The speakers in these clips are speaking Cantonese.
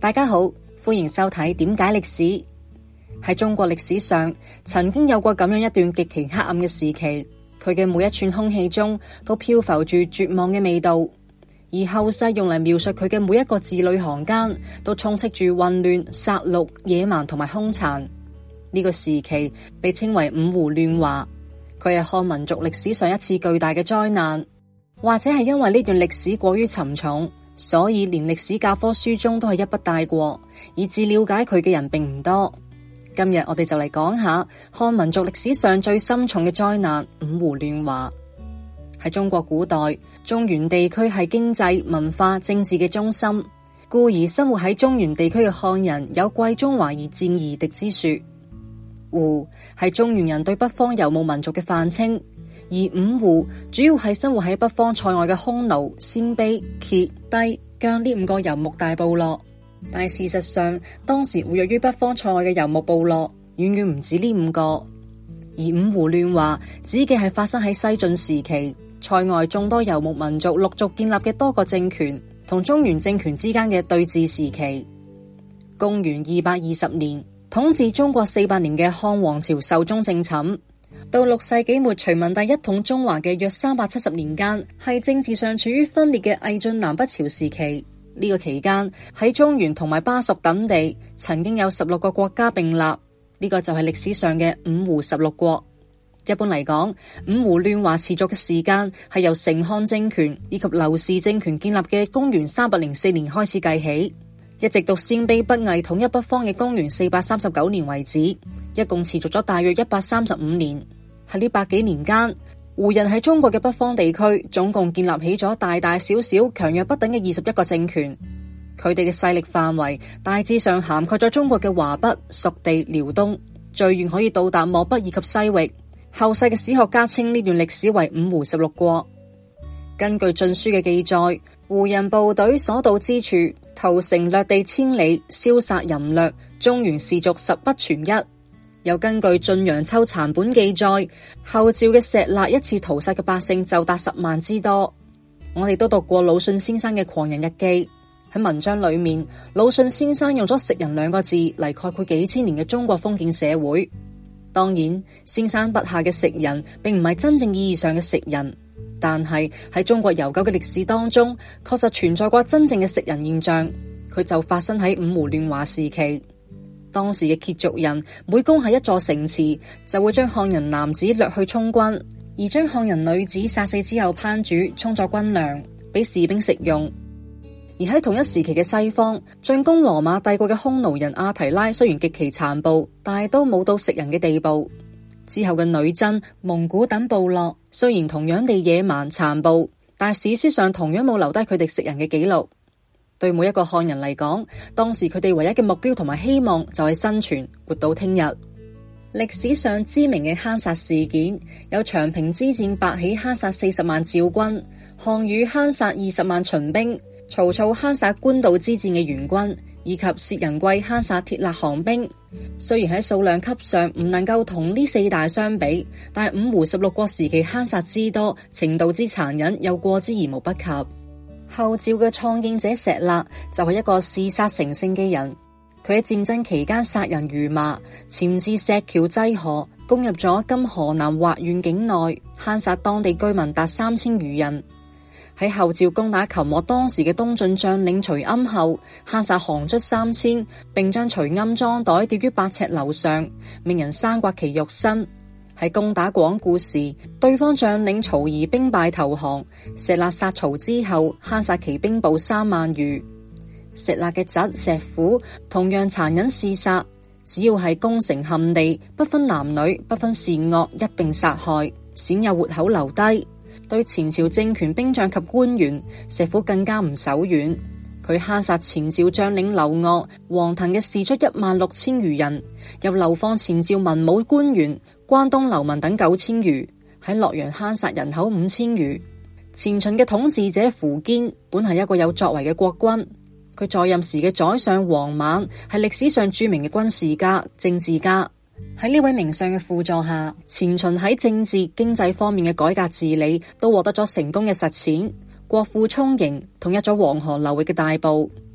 大家好，歡迎收睇點解歷史。喺中國歷史上，曾經有過咁樣一段極其黑暗嘅時期，佢嘅每一寸空氣中都漂浮住絕望嘅味道，而後世用嚟描述佢嘅每一個字裏行間，都充斥住混亂、殺戮、野蠻同埋兇殘。呢個時期被稱為五胡亂華，佢係漢民族歷史上一次巨大嘅災難，或者係因為呢段歷史過於沉重，所以連歷史教科書中都係一筆帶過，以致了解佢嘅人並唔多。今日我哋就嚟講下漢民族歷史上最深重嘅災難——五胡亂華。喺中國古代，中原地區係經濟、文化、政治嘅中心，故而生活喺中原地區嘅漢人有貴中華而戰而敵之說。胡係中原人對北方游牧民族嘅泛稱，而五胡主要係生活喺北方塞外嘅匈奴、鮮卑、羯、氐、羌呢五個游牧大部落。但係事實上，當時活躍於北方塞外嘅游牧部落遠遠唔止呢五個。而五胡亂華指嘅係發生喺西晉時期，塞外眾多游牧民族陸續建立嘅多個政權同中原政權之間嘅對峙時期。公元220年，統治中國400年嘅漢王朝壽終正寢，到6世紀末隋文帝一統中華嘅約370年間，係政治上處於分裂嘅魏晉南北朝時期。呢個期間喺中原同埋巴蜀等地曾經有16個國家並立，呢個就係歷史上嘅五胡16國。一般嚟講，五胡亂華持續嘅時間係由成漢政權以及劉氏政權建立嘅公元304年開始計起，一直到鮮卑北魏統一北方嘅公元439年為止，一共持續咗大約135年。喺呢百幾年間，胡人喺中國嘅北方地區總共建立起咗大大小小、強弱不等嘅21個政權，佢哋嘅勢力範圍大致上涵蓋咗中國嘅華北、蜀地、遼東，最遠可以到達漠北以及西域。後世嘅史學家稱呢段歷史為五胡16國。根據晉書嘅記載，胡人部隊所到之處，屠城掠地千里，燒殺淫掠，中原士族十不存一。又根據晉陽秋殘本記載，後趙嘅石勒一次屠殺嘅百姓就達10萬之多。我哋都讀過魯迅先生嘅《狂人日記》，喺文章裏面，魯迅先生用咗食人2個字嚟概括幾千年嘅中國封建社會。當然，先生筆下嘅食人並唔係真正意義上嘅食人，但係喺中國悠久嘅歷史當中，確實存在過真正嘅食人現象。佢就發生喺五胡亂華時期。當時嘅羯族人每攻下一座城池，就會將漢人男子掠去充軍，而將漢人女子殺死之後烹煮，充作軍糧俾士兵食用。而喺同一時期嘅西方，進攻羅馬帝國嘅匈奴人阿提拉雖然極其殘暴，但係都冇到食人嘅地步。之後嘅女真、蒙古等部落雖然同樣地野蠻殘暴，但係史書上同樣冇留低佢哋食人嘅記錄。對每一個漢人嚟講，當時佢哋唯一嘅目標同埋希望就係生存，活到聽日。歷史上知名嘅坑殺事件有長平之戰白起坑殺40萬趙軍，項羽坑殺20萬秦兵，曹操坑殺官渡之戰嘅援軍，以及薛仁貴坑殺鐵勒降兵。雖然喺數量級上唔能夠同呢4大相比，但係五胡16國時期坑殺之多，程度之殘忍又過之而無不及。後趙嘅創建者石勒就係一個嗜殺成性嘅人，佢喺戰爭期間殺人如麻，潛至石橋濟河，攻入咗今河南滑縣境內，坑殺當地居民達3000餘人。喺後趙攻打擒獲當時嘅東晉將領徐鵪後，坑殺降卒3000，並將徐鵪裝袋吊於8尺樓上，命人生刮其肉身。喺攻打廣固時，對方將領曹兒兵敗投降，石勒殺曹之後，坑殺其兵部3萬餘。石勒嘅侄石虎同樣殘忍嗜殺，只要係攻城陷地，不分男女，不分善惡，一併殺害，鮮有活口留低。對前朝政權兵將及官員，石虎更加唔手軟。佢坑殺前趙將領劉鄂、黃騰嘅士卒16000餘人，又流放前趙文武官員、關東流民等9000餘，喺洛陽坑殺人口5000餘。前秦嘅統治者苻堅本係一個有作為嘅國君，佢在任時嘅宰相王猛係歷史上著名嘅軍事家、政治家。喺呢位名相嘅輔助下，前秦喺政治、經濟方面嘅改革治理都獲得咗成功嘅實踐，國富充盈，統一咗黃河流域嘅大部。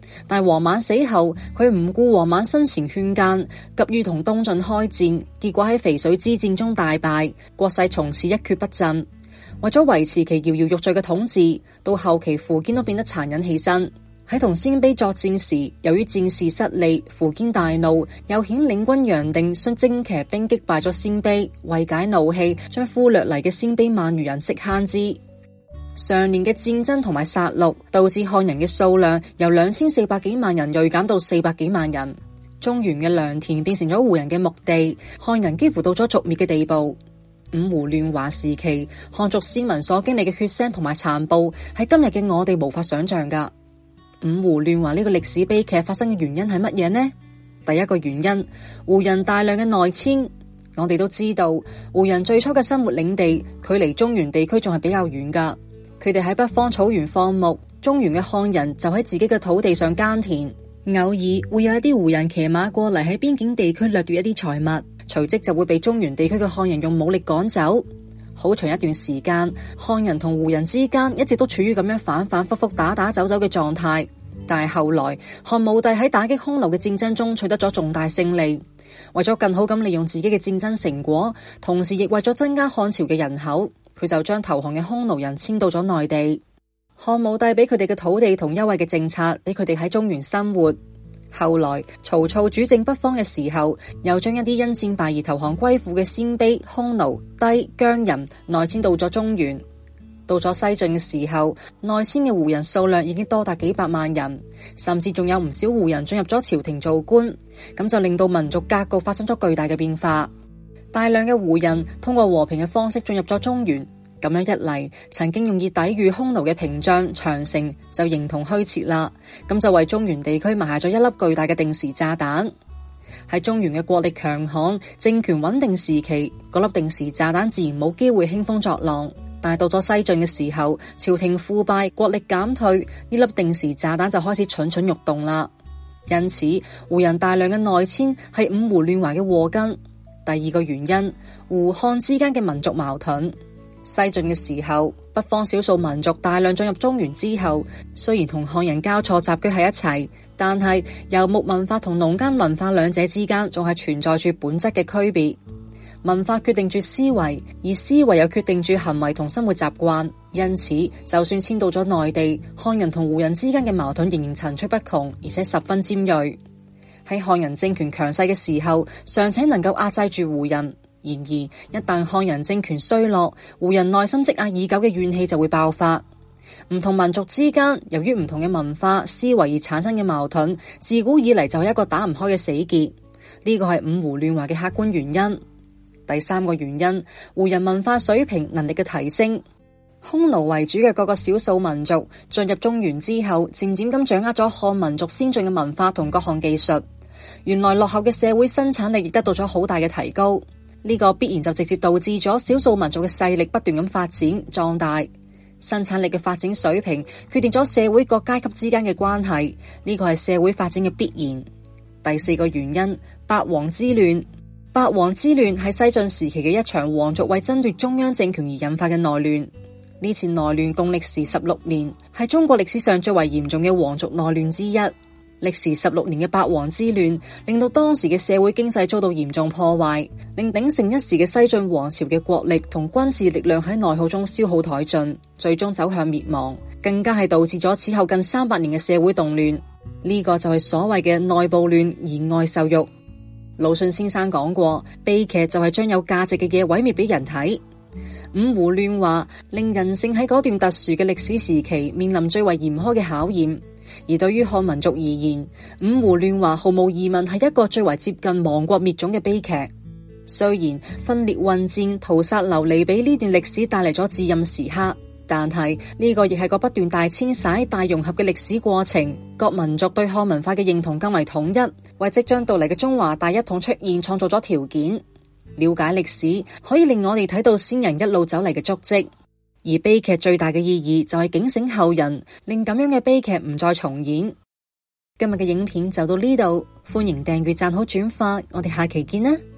但王莽死後，佢唔顧王莽生前勸諫，急於同東晉開戰，結果喺淝水之戰中大敗，國勢從此一蹶不振。為咗維持其搖搖欲墜嘅統治，到後期苻堅都變得殘忍起身。喺同鮮卑作戰時，由於戰事失利，苻堅大怒，又遣領軍楊定率精騎兵擊敗咗鮮卑，為解怒氣，將俘掠嚟嘅鮮卑萬餘人悉慳之。常年嘅戰爭同埋殺戮，導致漢人嘅數量由2400幾萬人銳減到400幾萬人。中原嘅良田變成咗胡人嘅牧地，漢人幾乎到咗族滅嘅地步。五胡亂華時期，漢族先民所經歷嘅血腥同埋殘暴，係今日嘅我哋無法想象噶。五胡亂華呢個歷史悲劇發生嘅原因係乜嘢呢？第一個原因，胡人大量嘅內遷。我哋都知道，胡人最初嘅生活領地距離中原地區仲係比較遠噶。佢哋喺北方草原放牧，中原嘅漢人就喺自己嘅土地上耕田，偶爾會有一啲胡人騎馬過嚟喺邊境地區掠奪一啲財物，隨即就會被中原地區嘅漢人用武力趕走。好長一段時間，漢人同胡人之間一直都處於咁樣反反复复打打走走嘅狀態。但係後來，漢武帝喺打擊匈奴嘅戰爭中取得咗重大勝利，為咗更好咁利用自己嘅戰爭成果，同時亦為咗增加漢朝嘅人口，佢就將投降嘅匈奴人遷到咗內地。漢武帝俾佢哋嘅土地同優惠嘅政策，俾佢哋喺中原生活。後來曹操主政北方嘅時候，又將一啲因戰敗而投降歸附嘅鮮卑、匈奴、氐、羌人內遷到咗中原。到咗西晉嘅時候，內遷嘅胡人數量已經多達幾百萬人，甚至仲有唔少胡人進入咗朝廷做官，咁就令到民族格局發生咗巨大嘅變化。大量嘅胡人通過和平嘅方式進入咗中原，咁樣一嚟，曾經用以抵禦匈奴嘅屏障、長城就形同虛設啦，咁就為中原地區埋下咗一粒巨大嘅定時炸彈。喺中原嘅國力強悍、政權穩定時期，嗰粒定時炸彈自然冇機會興風作浪。但係到咗西晉嘅時候，朝廷腐敗，國力減退，呢粒定時炸彈就開始蠢蠢欲動啦。因此，胡人大量嘅內遷係五胡亂華嘅禍根。第二個原因，胡漢之間嘅民族矛盾。西晉嘅時候，北方少數民族大量進入中原之後，雖然同漢人交錯集居喺一齊，但係游牧文化同農耕文化兩者之間仲係存在住本質嘅區別。文化決定住思維，而思維又決定住行為同生活習慣。因此，就算遷到咗內地，漢人同胡人之間嘅矛盾仍然層出不窮，而且十分尖銳。喺漢人政權強勢嘅時候，尚且能夠壓制住胡人；然而，一旦漢人政權衰落，胡人內心積壓已久嘅怨氣就會爆發。唔同民族之間，由於唔同嘅文化思維而產生嘅矛盾，自古以嚟就係一個打唔開嘅死結。呢個係五胡亂華嘅客觀原因。第三個原因，胡人文化水平能力嘅提升。匈奴為主嘅各個少數民族進入中原之後，漸漸咁掌握咗漢民族先進嘅文化同各項技術。原來落後嘅社會生產力亦得到咗好大嘅提高。呢個必然就直接導致咗少數民族嘅勢力不斷咁發展壯大。生產力嘅發展水平決定咗社會各階級之間嘅關係，呢個係社會發展嘅必然。第四個原因，八王之亂。八王之亂係西晉時期嘅一場皇族為爭奪中央政權而引發嘅內亂。呢次內亂共歷時16年，係中國歷史上最為嚴重嘅皇族內亂之一。歷時16年嘅八王之亂，令到當時嘅社會經濟遭到嚴重破壞，令鼎盛一時嘅西晉王朝嘅國力同軍事力量喺內耗中消耗殆盡，最終走向滅亡，更加係導致咗此後近300年嘅社會動亂。呢個就係所謂嘅內部亂而外受辱。魯迅先生講過，悲劇就係將有價值嘅嘢毀滅俾人睇。五胡亂華令人性喺嗰段特殊嘅歷史時期面臨最為嚴苛嘅考驗。而對於漢民族而言，五胡亂華毫無疑問係一個最為接近亡國滅種嘅悲劇。雖然分裂混戰、屠殺流離俾呢段歷史帶嚟咗至暗時刻，但係呢個亦係個不斷大遷徙、大融合嘅歷史過程。各民族對漢文化嘅認同更為統一，為即將到嚟嘅中華大一統出現創造咗條件。了解歷史可以令我哋睇到先人一路走嚟嘅足跡，而悲劇最大嘅意義就係警醒後人，令咁樣嘅悲劇唔再重演。今日嘅影片就到呢度，歡迎訂閱、讚好、轉發，我哋下期見啦！